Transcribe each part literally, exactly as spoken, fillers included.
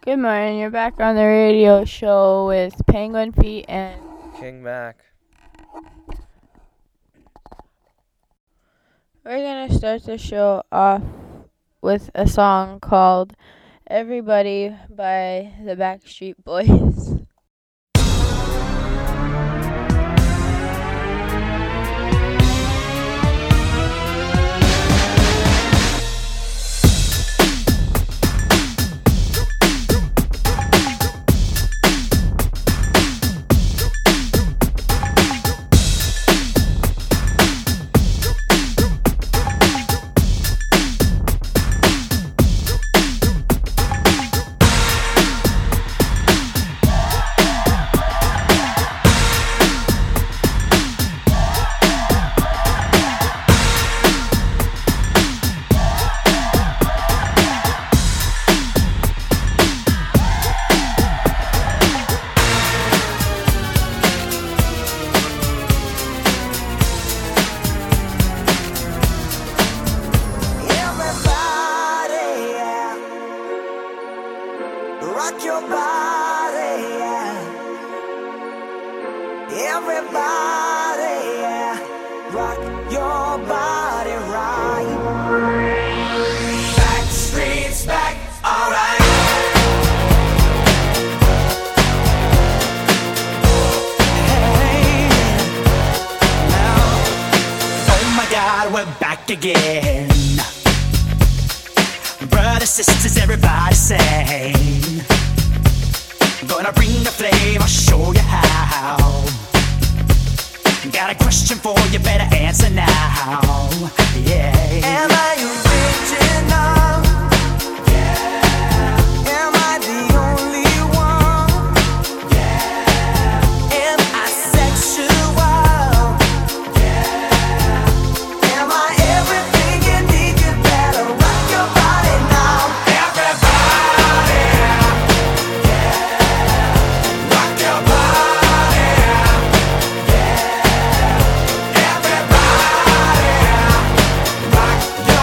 Good morning. You're back on the radio show with Penguin Feet and King Mac. we're going to start the show off with a song called Everybody by the Backstreet Boys. Rock your body, yeah. Everybody, yeah. Rock your body right. Backstreet's back, alright. Hey, now, oh my God, we're back again. Brothers, sisters, everybody sing. Gonna bring the flame, I'll show you how. Got a question for you, better answer now. Yeah. Am I original? Yeah. Am I the only one? Yeah. Am I sexual? Yeah. Am I everything you need? You better rock your body now. Everybody, yeah. Rock your body, yeah. Everybody, rock your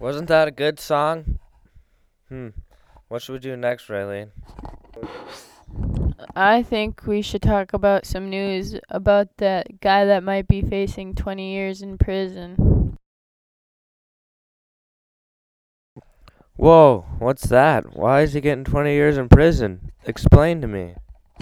Wasn't that a good song? Hmm. What should we do next, Raylene? I think we should talk about some news about that guy that might be facing twenty years in prison. Whoa, what's that? Why is he getting twenty years in prison? Explain to me.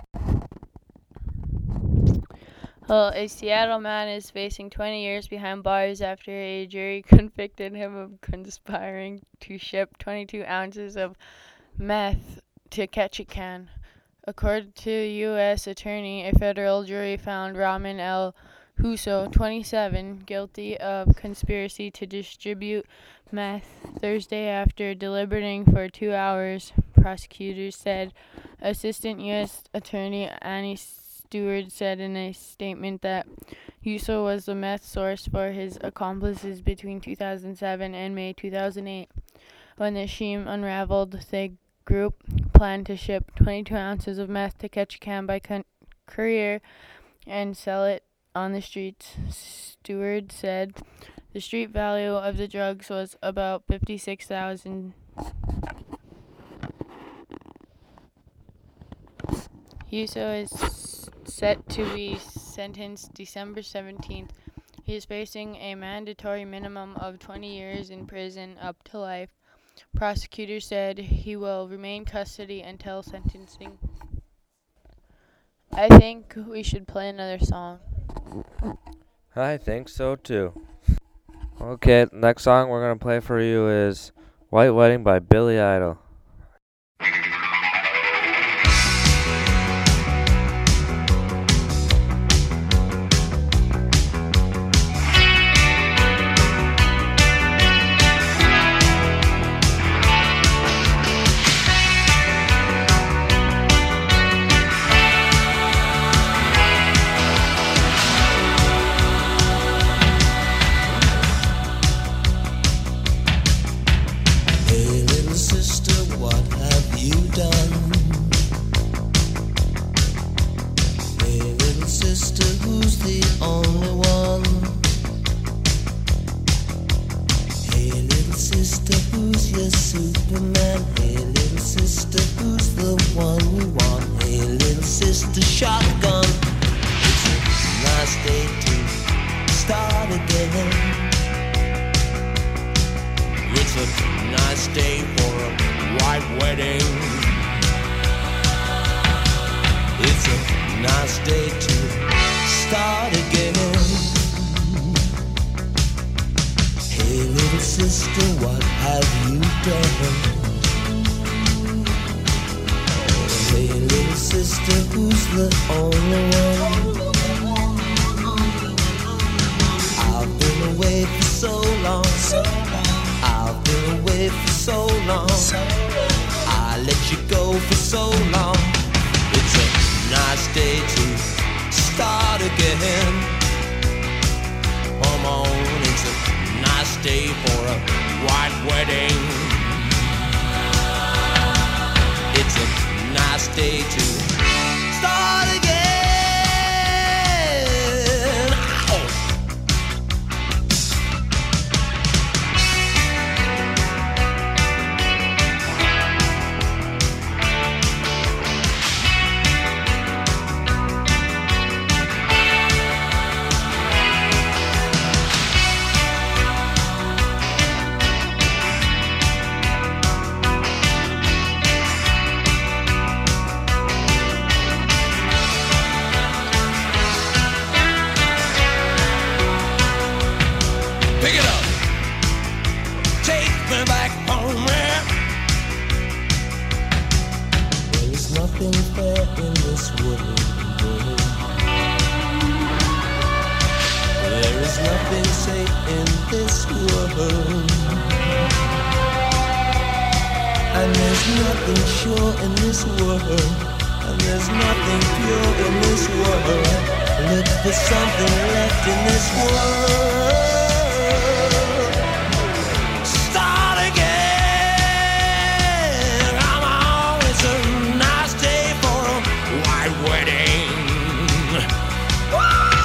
Well, a Seattle man is facing twenty years behind bars after a jury convicted him of conspiring to ship twenty-two ounces of meth to Ketchikan. According to U S Attorney, a federal jury found Rahman El Huso, twenty-seven, guilty of conspiracy to distribute meth Thursday after deliberating for two hours, prosecutors said. Assistant U S Attorney Annie Stewart said in a statement that Huso was the meth source for his accomplices between two thousand seven and May two thousand eight. When the scheme unraveled, the group planned to ship twenty-two ounces of meth to Ketchikan by con- courier and sell it on the streets. Stewart said the street value of the drugs was about fifty-six thousand dollars. Huso is set to be sentenced December seventeenth. He is facing a mandatory minimum of twenty years in prison up to life. Prosecutors said he will remain custody until sentencing. I think we should play another song. I think so too. Okay, next song we're going to play for you is White Wedding by Billy Idol.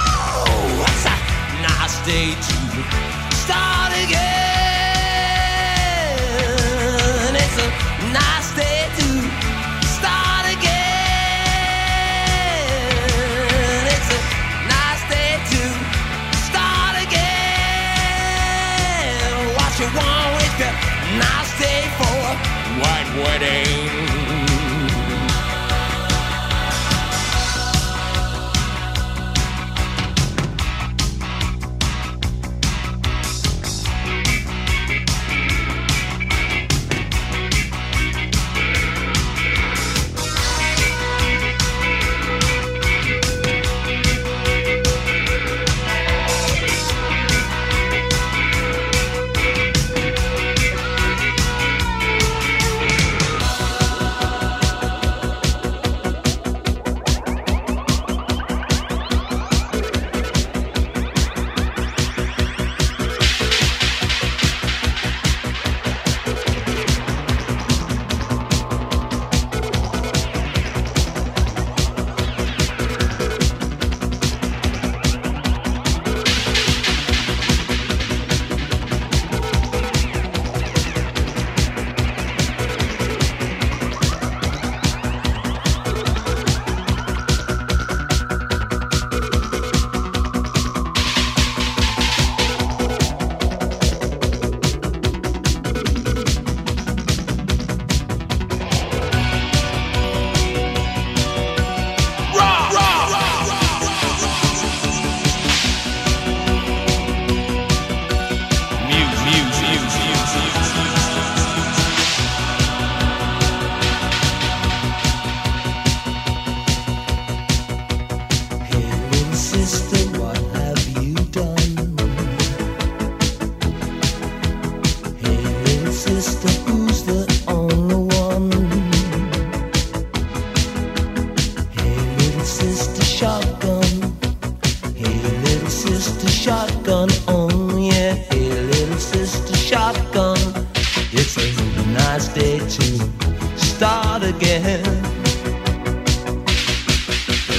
Day to start again.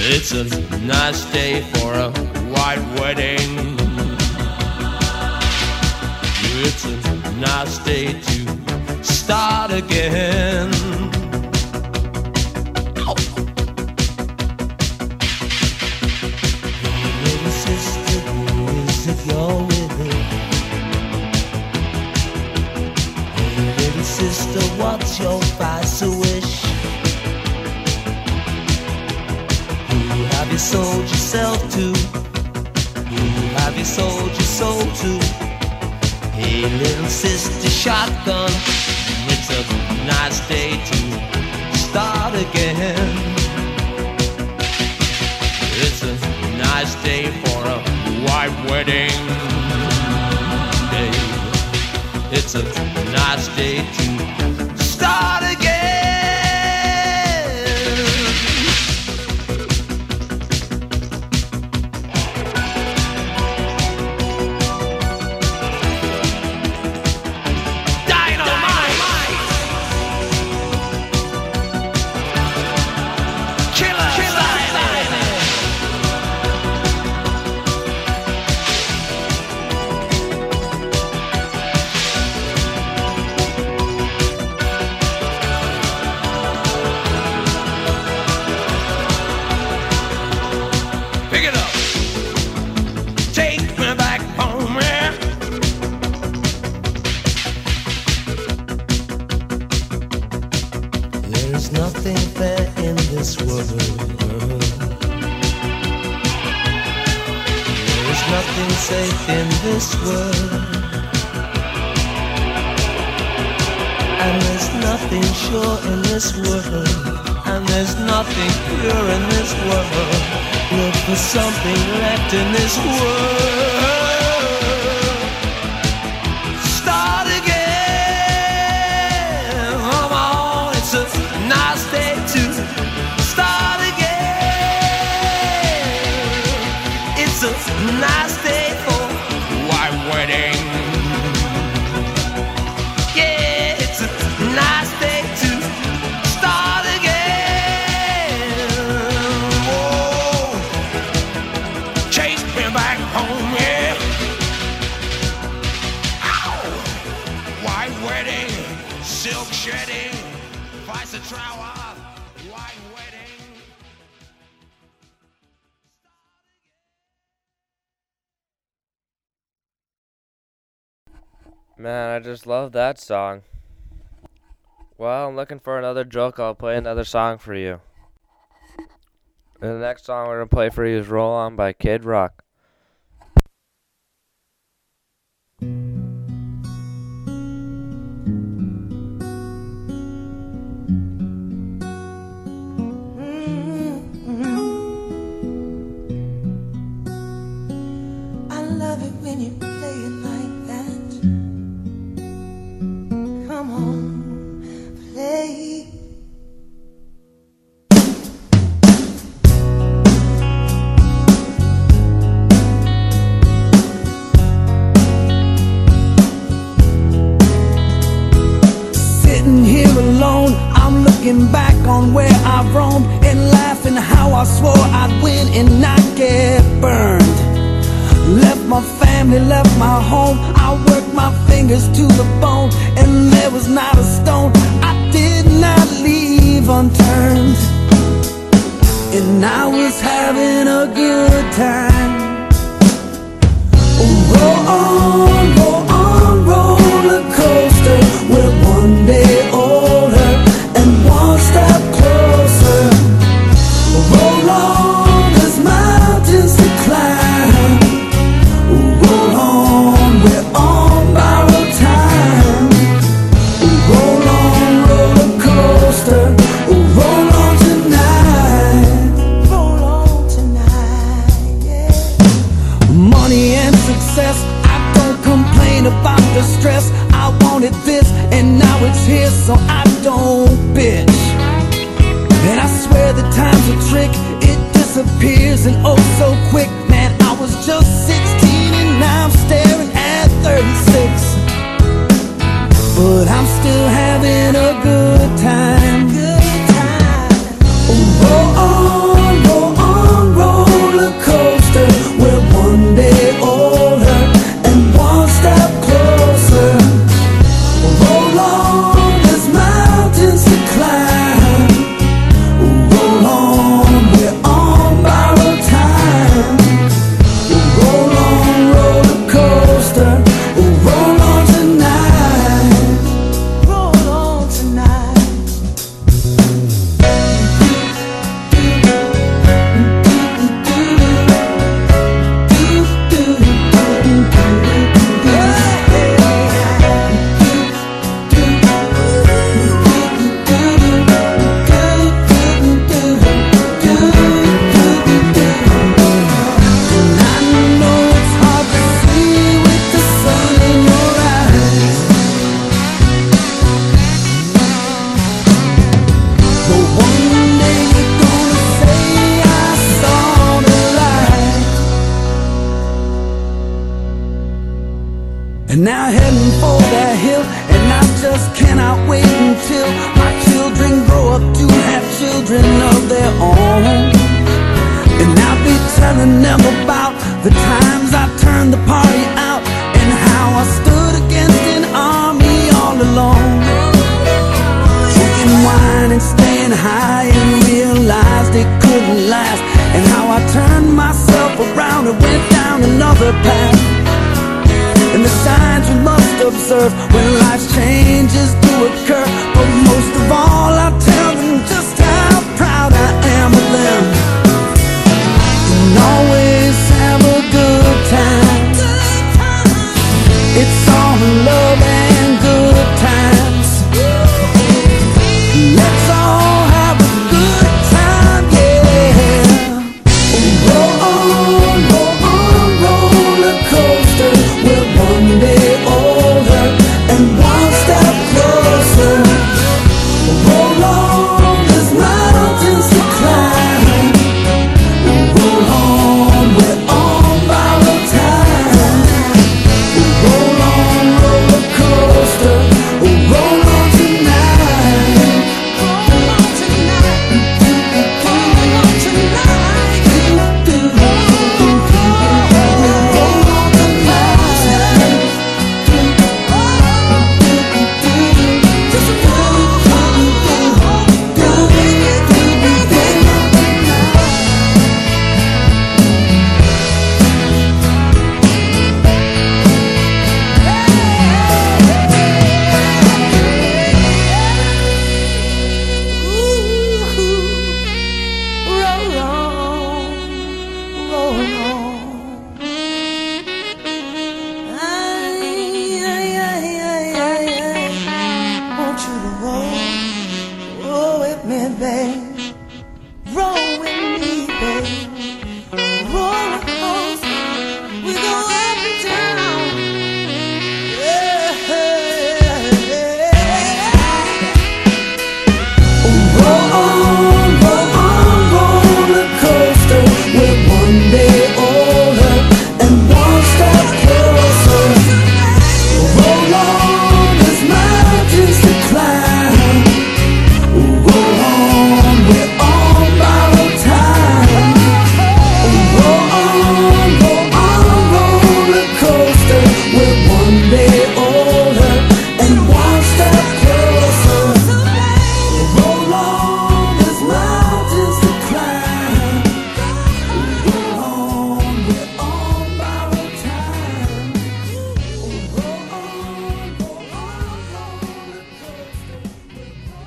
It's a nice day for a white wedding. It's a nice day to start again. Oh. Hey, little sister, who is it you're with? Hey, little sister, what's your vice wish? Who have you sold yourself to? Who have you sold your soul to? Hey, little sister shotgun, it's a nice day to start again. It's a nice day for a white wedding day. It's a nice day to start again. There's nothing fair in this world. There's nothing safe in this world. And there's nothing sure in this world. And there's nothing pure in this world. Look for something left in this world. Start again. Come on, it's a nice day to start again. It's a nice day for white wedding. Yeah, it's a nice day to start again. Whoa, chase me back home, yeah. Ow, white wedding, silk shedding, vice a trower, white wedding. Man, I just love that song. Well, I'm looking for another joke. I'll play another song for you. And the next song we're going to play for you is Roll On by Kid Rock. I love it when you play it like that. Come on, play. Sitting here alone, I'm looking back on where I've roamed and laughing how I swore I'd win and not get burned. Left my family, left my home. I worked my fingers to the bone, and there was not a stone I did not leave unturned. And I was having a good time. Oh, roll on, roll on, roller coaster. We're one day older and one step closer. Roll on, there's mountains to climb. Roll on, we're on borrowed time. Roll on, roller coaster. Roll on tonight. Roll on tonight, yeah. Money and success, I don't complain about the stress. I wanted this and now it's here, so I don't bitch. And I swear the time's a trick, it disappears and oh so quick. Man, I was just sixteen and now I'm staring at thirty-six. But I'm still having a good time. Good time. Roll on, roll on, And now heading for that hill, and I just cannot wait until my children grow up to have children of their own. And I'll be telling them about the times I turned the party out, and how I stood against an army all alone, drinking wine and staying high, and realized it couldn't last, and how I turned myself around and went down another path. And the signs we must observe when life's changes do occur. But most of all, I tell them just how proud I am of them, and always have a good time. It's all love and good times. Let's all have a good time, yeah. Roll on, roll on, roller coaster. We're one day older and one step closer. Roll on, there's mountains to climb. Roll on, we're on borrowed time. Roll on, roller coaster. Roll on tonight. Roll on tonight. Roll on tonight. Roll on tonight. Roll on, roll on. Ay, ay, ay, ay, ay, ay. Want you to roll, roll with me, babe. Roll with me, babe. Roller coaster, we go up and down. Yeah. Roll on, roll on, roller coaster. We're one day older and one step closer. Roll on, there's mountains to climb. Roll on, we're on borrowed time. Roll on, roll on, roller coaster. We're one day older and one step closer. Roll on, there's mountains to climb. Roll on, we're on borrowed time. Roll on, roll on, roller coaster.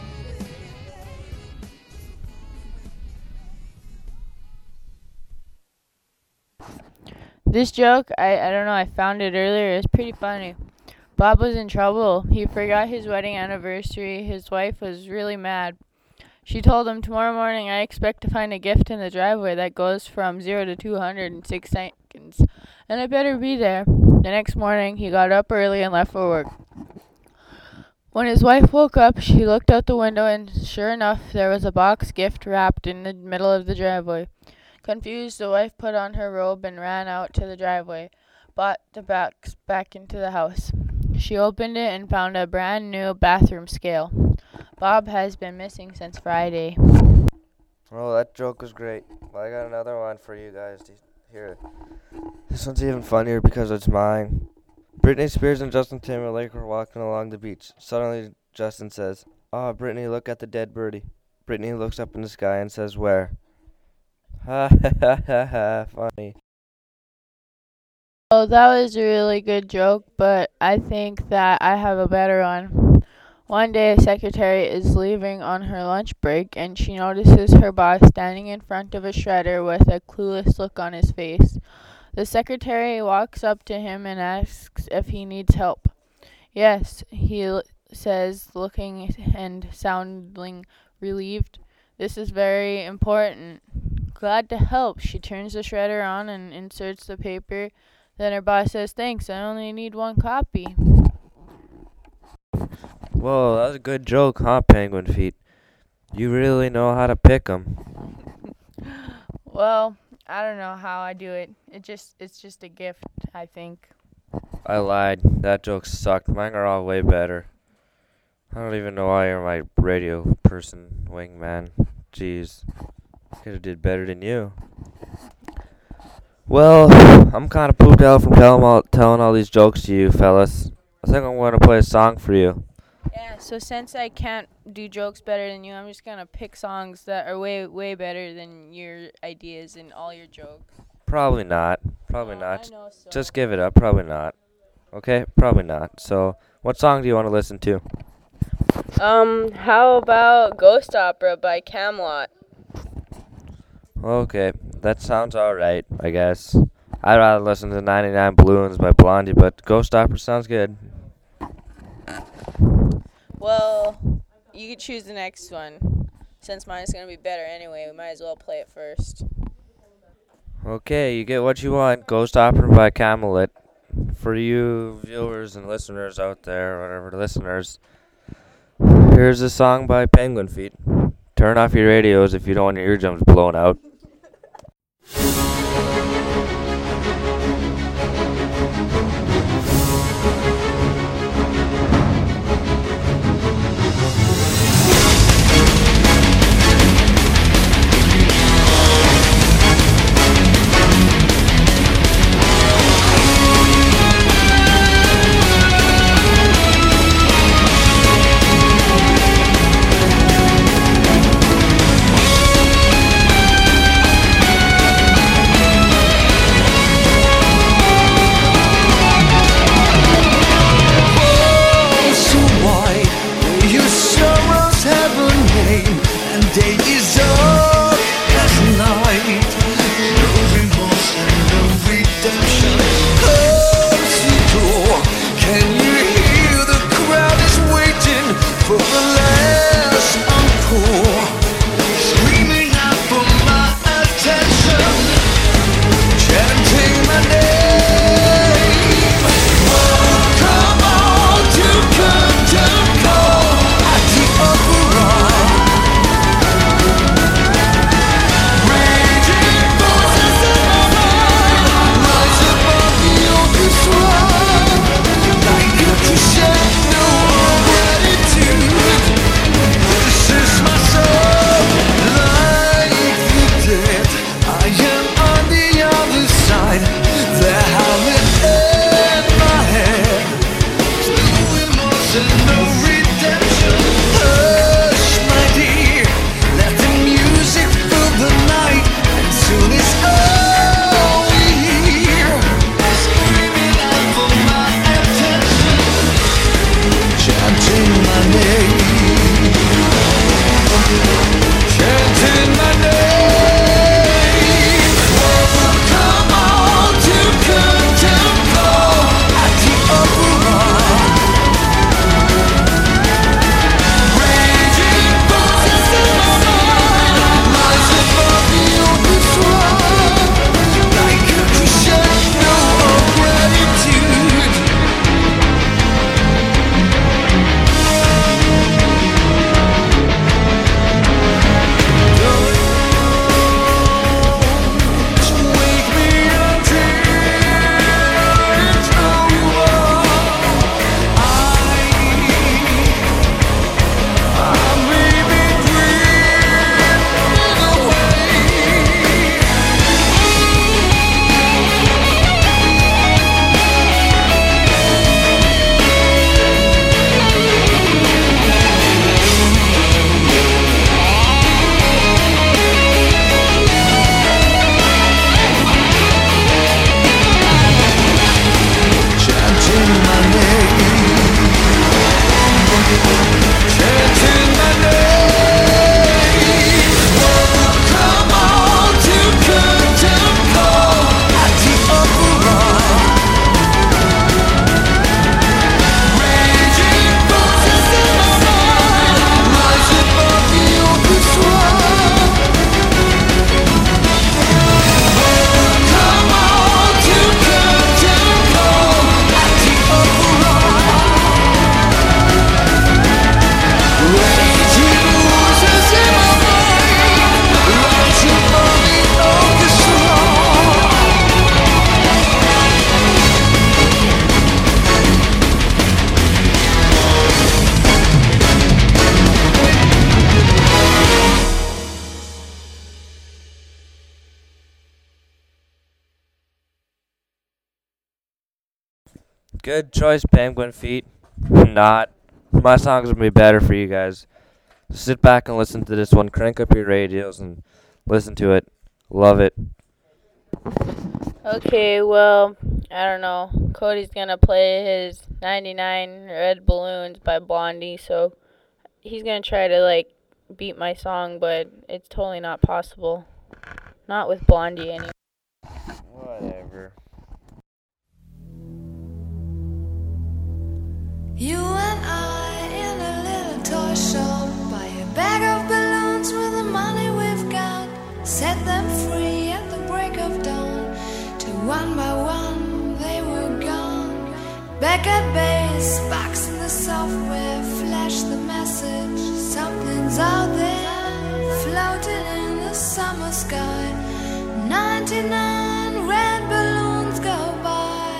This joke, I, I don't know, I found it earlier. It's pretty funny. Bob was in trouble. He forgot his wedding anniversary. His wife was really mad. She told him, tomorrow morning I expect to find a gift in the driveway that goes from zero to two hundred in six seconds. And I better be there. The next morning, he got up early and left for work. When his wife woke up, she looked out the window, and sure enough, there was a box gift wrapped in the middle of the driveway. Confused, the wife put on her robe and ran out to the driveway, brought the box back into the house. She opened it and found a brand new bathroom scale. Bob has been missing since Friday. Oh, that joke was great. Well, I got another one for you guys to hear. This one's even funnier because it's mine. Britney Spears and Justin Timberlake were walking along the beach. Suddenly, Justin says, "Oh, Britney, look at the dead birdie." Britney looks up in the sky and says, "Where?" Ha ha ha ha ha, funny. Oh, that was a really good joke, but I think that I have a better one. One day, a secretary is leaving on her lunch break, and she notices her boss standing in front of a shredder with a clueless look on his face. The secretary walks up to him and asks if he needs help. Yes, he l- says, looking and sounding relieved. This is very important. Glad to help. She turns the shredder on and inserts the paper. Then her boss says, thanks, I only need one copy. Whoa, that was a good joke, huh, Penguin Feet? You really know how to pick 'em. Well, I don't know how I do it. It just it's just a gift, I think. I lied. That joke sucked. Mine are all way better. I don't even know why you're my radio person, wingman. Jeez. Could have did better than you. Well, I'm kind of pooped out from telling all, telling all these jokes to you, fellas. I think I'm going to play a song for you. Yeah, so since I can't do jokes better than you, I'm just going to pick songs that are way, way better than your ideas and all your jokes. Probably not. Probably Uh, not. I know so. Just give it up. Probably not. Okay? Probably not. So, what song do you want to listen to? Um, how about Ghost Opera by Camelot? Okay, that sounds alright, I guess. I'd rather listen to ninety-nine Balloons by Blondie, but Ghost Opera sounds good. Well, you could choose the next one. Since mine's going to be better anyway, we might as well play it first. Okay, you get what you want. Ghost Opera by Camelot. For you viewers and listeners out there, whatever listeners, here's a song by Penguin Feet. Turn off your radios if you don't want your eardrums blown out. Thank Good choice, Penguin Feet. Not. My song's gonna be better for you guys. Sit back and listen to this one. Crank up your radios and listen to it. Love it. Okay, well, I don't know. Cody's gonna play his ninety-nine Red Balloons by Blondie, so he's gonna try to, like, beat my song, but it's totally not possible. Not with Blondie anymore. Whatever. You and I in a little toy shop, buy a bag of balloons with the money we've got, set them free at the break of dawn, till one by one they were gone. Back at base, box in the software, flash the message, something's out there, floating in the summer sky. ninety-nine red balloons go by.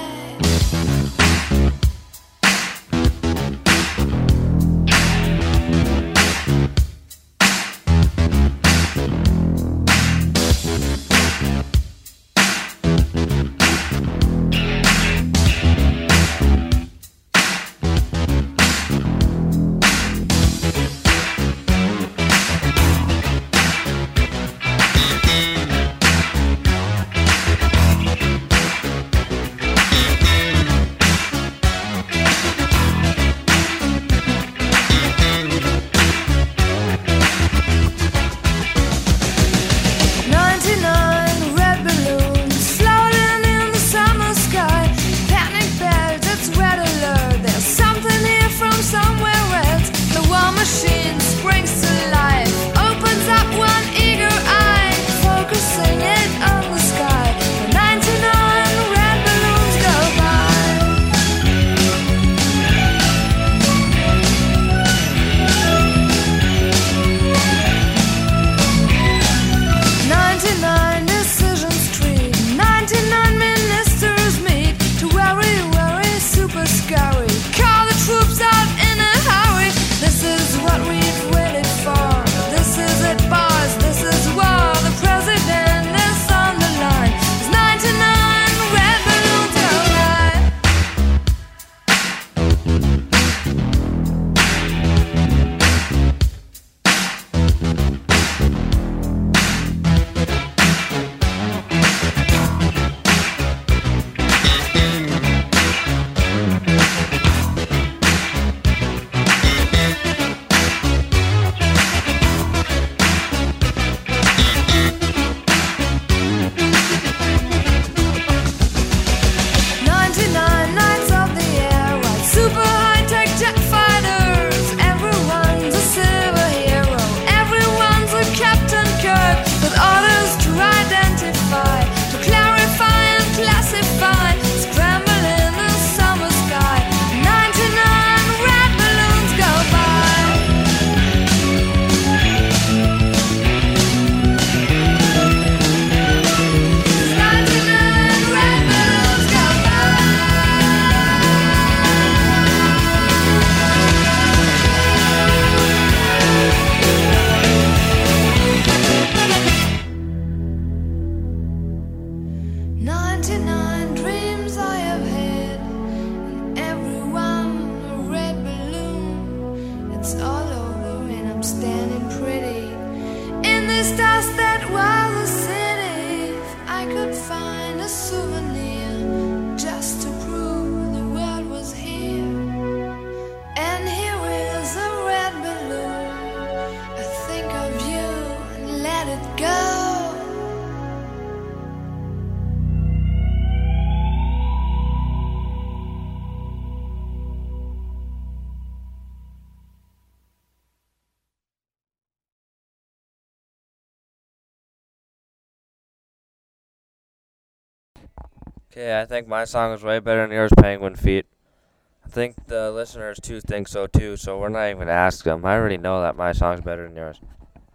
Okay, I think my song is way better than yours, Penguin Feet. I think the listeners too think so too, so we're not even gonna ask them. I already know that my song's better than yours.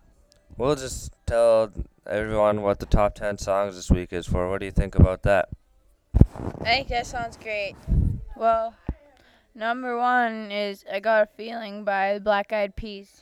We'll just tell everyone what the top ten songs this week is for. What do you think about that? I think that sounds great. Well, number one is I Got a Feeling by the Black Eyed Peas.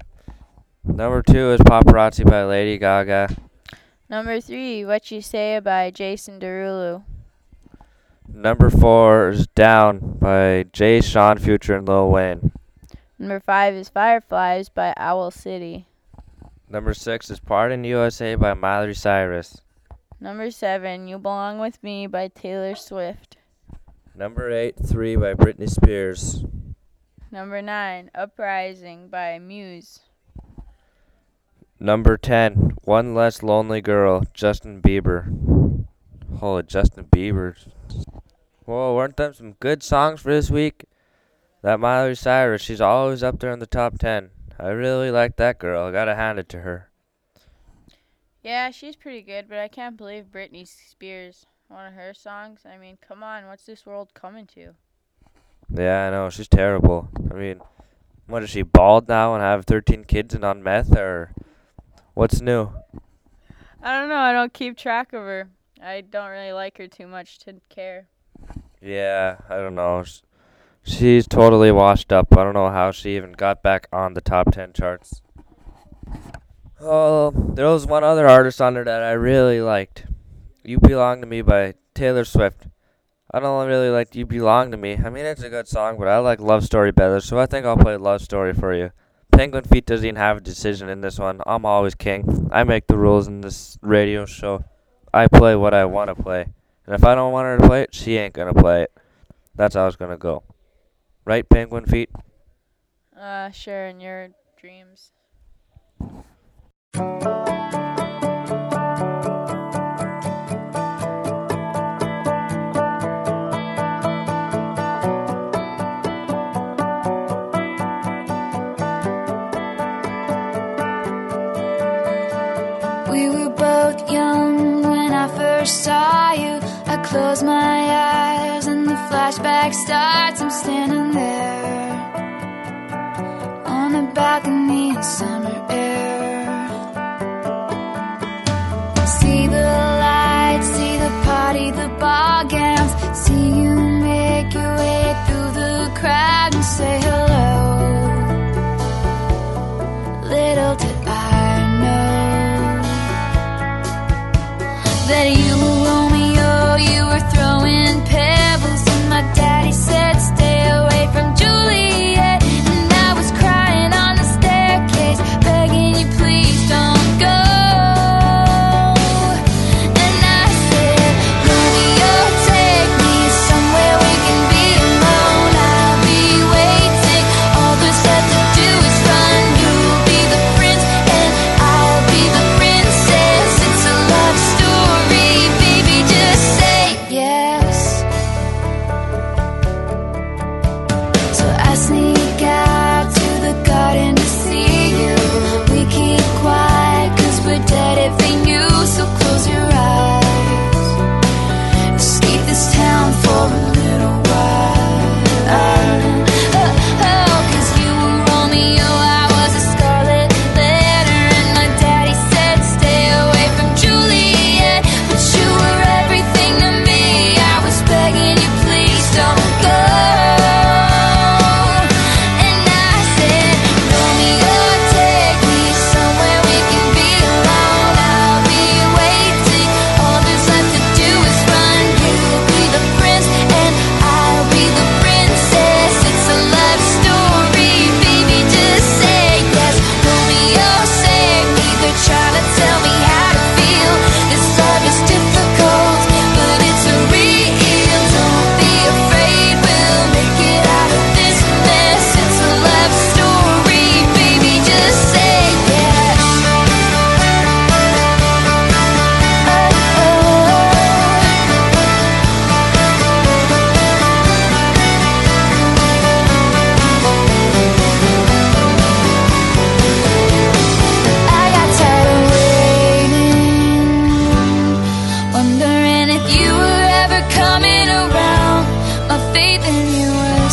Number two is Paparazzi by Lady Gaga. Number three, What You Say by Jason Derulo. Number four is Down by Jay Sean, Future, and Lil Wayne. Number five is Fireflies by Owl City. Number six is Pardon U S A by Miley Cyrus. Number seven, You Belong With Me by Taylor Swift. Number eight, Three by Britney Spears. Number nine, Uprising by Muse. Number ten, One Less Lonely Girl, Justin Bieber. Holy, Justin Bieber. Whoa, weren't them some good songs for this week? That Miley Cyrus, she's always up there in the top ten. I really like that girl. I gotta hand it to her. Yeah, she's pretty good, but I can't believe Britney Spears, one of her songs. I mean, come on, what's this world coming to? Yeah, I know. She's terrible. I mean, what is she, bald now and have thirteen kids and on meth? Or what's new? I don't know. I don't keep track of her. I don't really like her too much to care. Yeah, I don't know. Sh- She's totally washed up. I don't know how she even got back on the top ten charts. Oh, there was one other artist on there that I really liked. You Belong to Me by Taylor Swift. I don't really like You Belong to Me. I mean, it's a good song, but I like Love Story better, so I think I'll play Love Story for you. Penguin Feet doesn't even have a decision in this one. I'm always king. I make the rules in this radio show. I play what I want to play. And if I don't want her to play it, she ain't going to play it. That's how it's going to go. Right, Penguin Feet? Uh, sure, in your dreams. We were both young when I first saw you. I close my eyes and the flashback starts. I'm standing there on a balcony in summer air. See the lights, see the party, the ball gowns. See you make your way through the crowd and say hello. Little did I know that you were Romeo, you were throwing pebbles, and my daddy said stay away from Juliet, and I was crying on the staircase, begging you please don't go. And I said, Romeo, take me somewhere we can be alone. I'll be waiting, all there's left to do is run. You'll be the prince and I'll be the princess. It's a love story, baby, just say yes. So I sneak out to the garden to see you. We keep quiet cause we're dead if we knew. So close your eyes, escape this town for a little while. Oh, oh, cause you were Romeo, I was a scarlet letter, and my daddy said stay away from Juliet, but you were everything to me. I was begging you please don't go. And I said, Romeo, take me somewhere we can be alone. I'll be waiting, all there's left to do is run. You'll be the prince and I'll be the princess. It's a love story, baby, just say yes. Romeo, save me, they're trying to tell me how to feel. This love is difficult, but it's a real. Don't be afraid, we'll make it out of this mess. It's a love story, baby, just say yes. Oh, I got tired of waiting, wondering if you were ever coming around. My faith in you was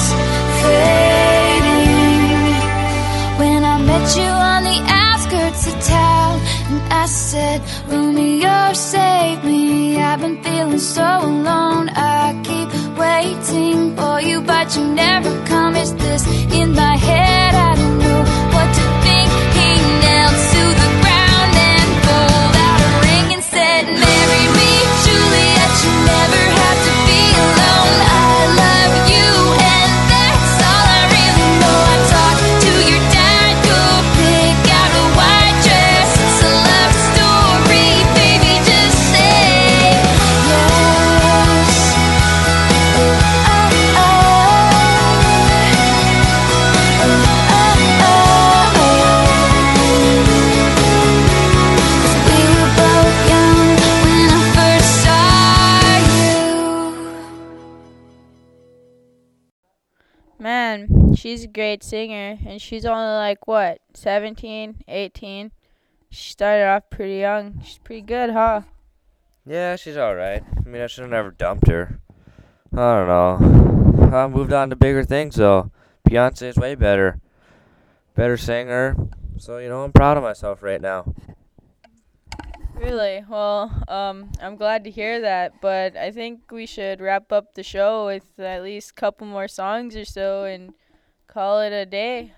fading when I met you on the outskirts of town, and I said, Romeo, save me. I've been feeling so alone. I keep waiting for you, but you never come. Is this in my head? I don't know what to think. He knelt to the ground and pulled out a ring and said, marry me, Juliet. You never have to be alone. and she's a great singer, and she's only like, what, seventeen, eighteen? She started off pretty young. She's pretty good, huh? Yeah, she's alright. I mean, I should have never dumped her. I don't know. I moved on to bigger things, though. Beyonce's way better. Better singer. So, you know, I'm proud of myself right now. Really? Well, um, I'm glad to hear that, but I think we should wrap up the show with at least a couple more songs or so and call it a day.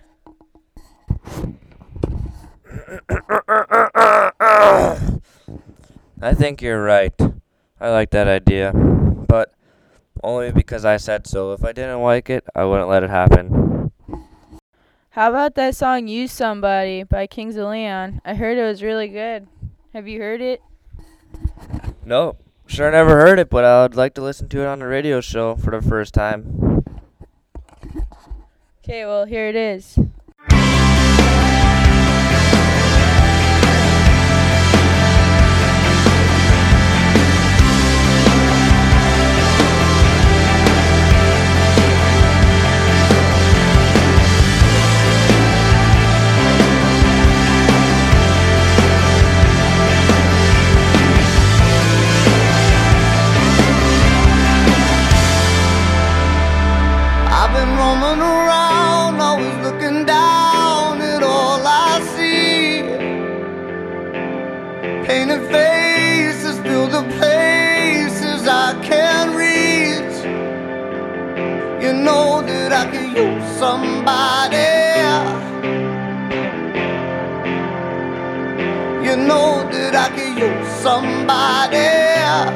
I think you're right. I like that idea. But only because I said so. If I didn't like it, I wouldn't let it happen. How about that song Use Somebody by Kings of Leon? I heard it was really good. Have you heard it? No, sure never heard it, but I would like to listen to it on the radio show for the first time. Okay, well, here it is. I've been roaming around, always looking down at all I see. Painted faces fill the places I can't reach. You know that I could use somebody. You know that I could use somebody.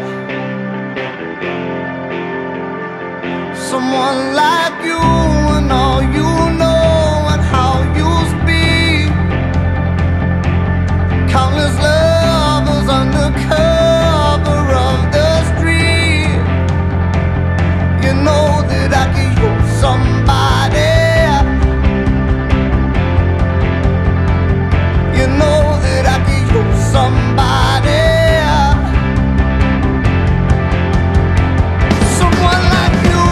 Someone like you and all you know and how you speak. Countless lovers under cover of the street. You know that I could use somebody. You know that I could use somebody. Someone like you.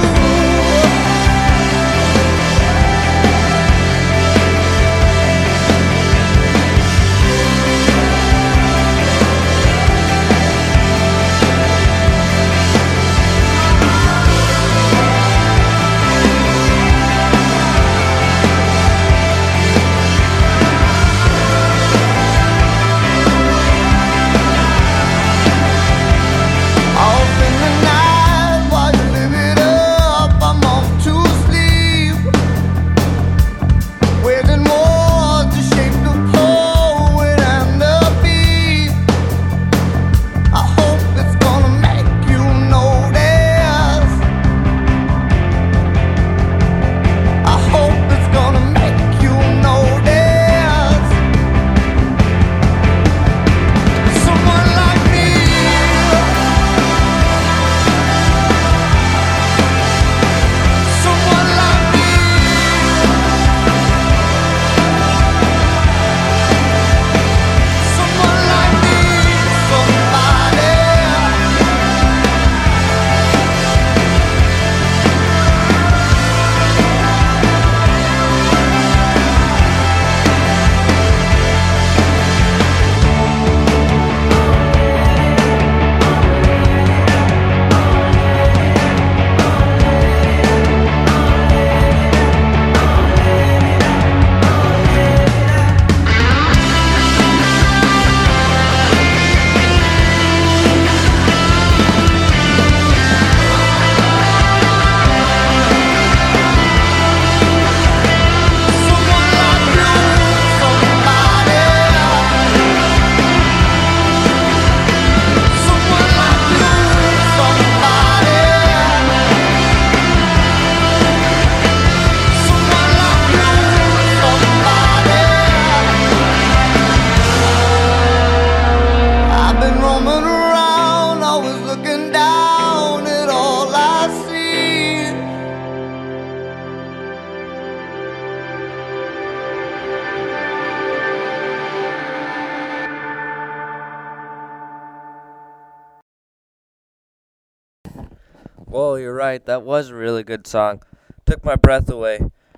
Whoa, you're right. That was a really good song. Took my breath away.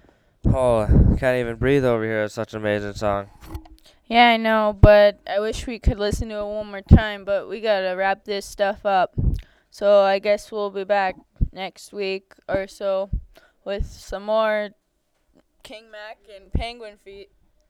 Oh, I can't even breathe over here. It's such an amazing song. Yeah, I know, but I wish we could listen to it one more time, but we gotta wrap this stuff up. So I guess we'll be back next week or so with some more King Mac and Penguin Feet.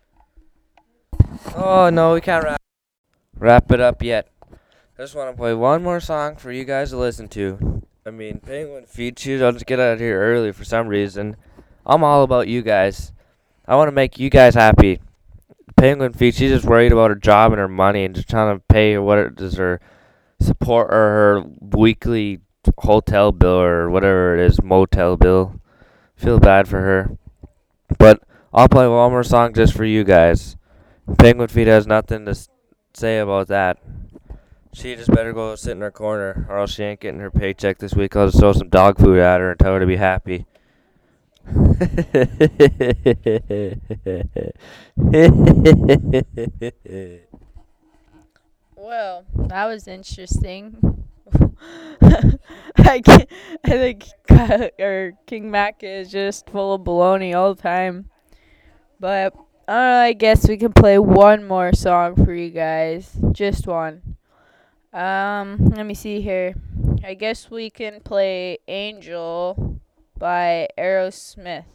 Oh, no, we can't wrap, wrap it up yet. I just want to play one more song for you guys to listen to. I mean, Penguin Feet, she doesn't get out of here early for some reason. I'm all about you guys. I want to make you guys happy. Penguin Feet, she's just worried about her job and her money and just trying to pay her what it is her support or her weekly hotel bill or whatever it is, motel bill. Feel bad for her. But I'll play one more song just for you guys. Penguin Feet has nothing to s- say about that. She just better go sit in her corner or else she ain't getting her paycheck this week. I'll just throw some dog food at her and tell her to be happy. Well, that was interesting. I, can't, I think Kyle, or King Mac is just full of baloney all the time. But uh, I guess we can play one more song for you guys. Just one. Um, let me see here. I guess we can play Angel by Aerosmith.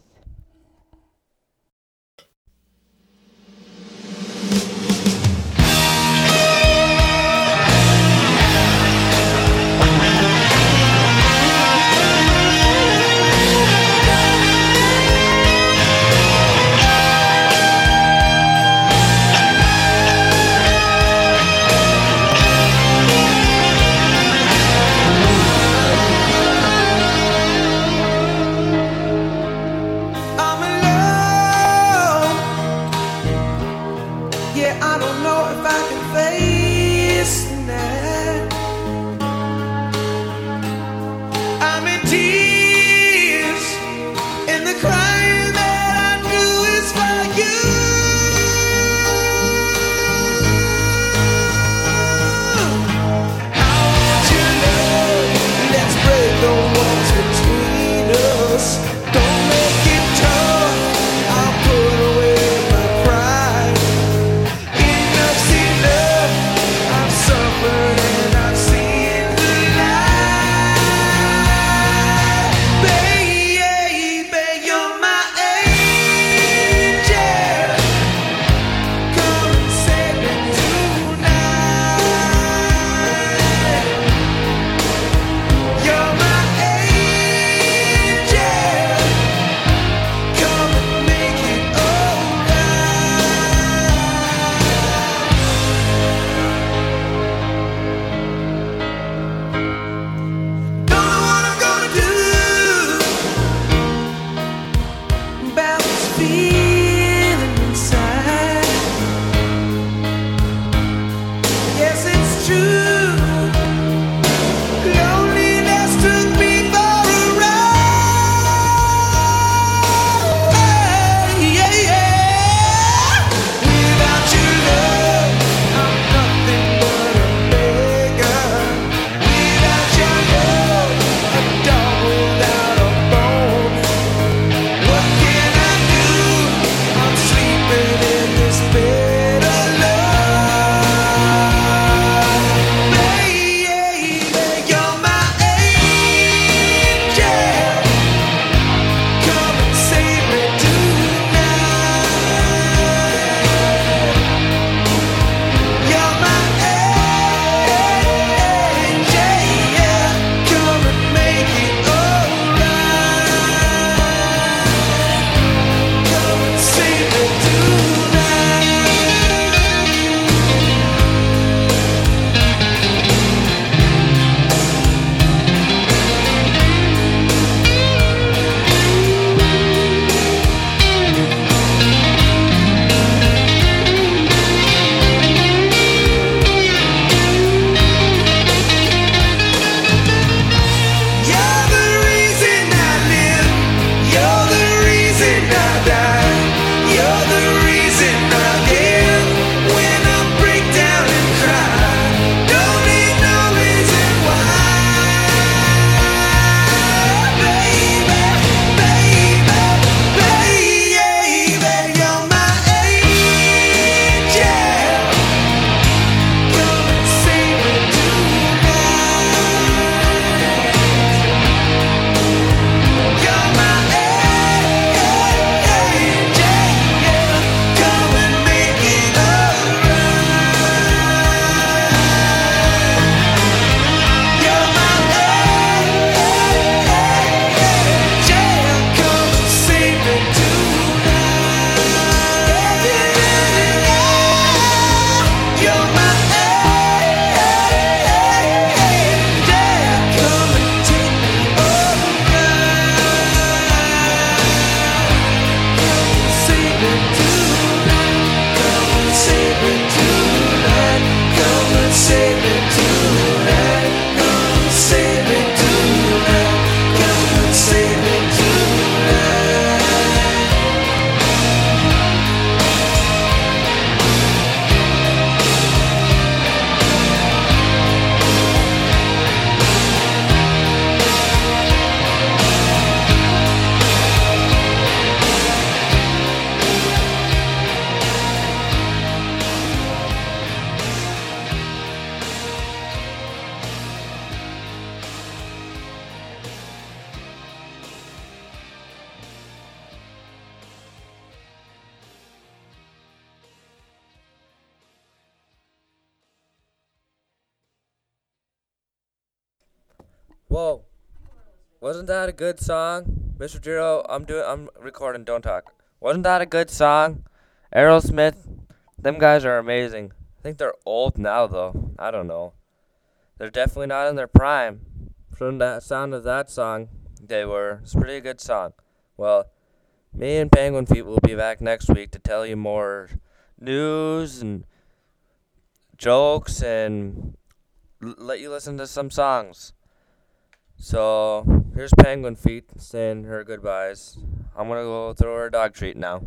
Whoa. Wasn't that a good song? Mister Jiro, I'm doing I'm recording, don't talk. Wasn't that a good song? Aerosmith, them guys are amazing. I think they're old now though. I don't know. They're definitely not in their prime. From that sound of that song, they were. It's a pretty good song. Well, me and Penguin Feet will be back next week to tell you more news and jokes and l- let you listen to some songs. So, here's Penguin Feet saying her goodbyes. I'm going to go throw her a dog treat now.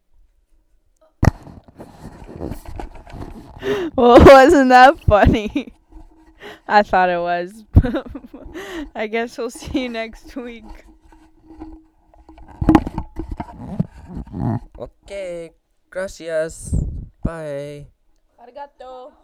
Well, wasn't that funny? I thought it was. I guess we'll see you next week. Okay, gracias. Bye. Arigato.